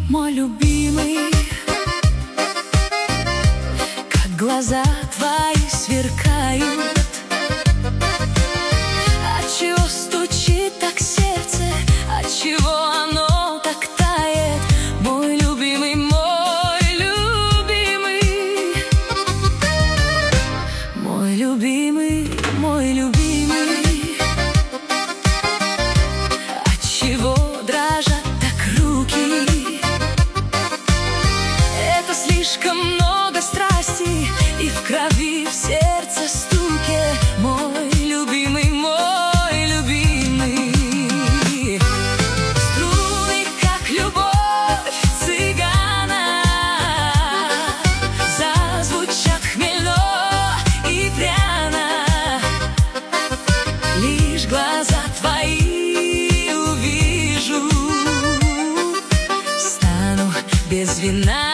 мой любимый, как глаза твои сверкают. Отчего стучит так сердце, отчего оно так тает, мой любимый, мой любимый, мой любимый, мой любимый. Отчего дрожат так руки? Это слишком много страсти, и в крови, в сердце стуке, мой любимый, мой любимый. Струны, как любовь цыгана, зазвучат хмельно и пряно. Лишь глаза твои увижу, стану без вина.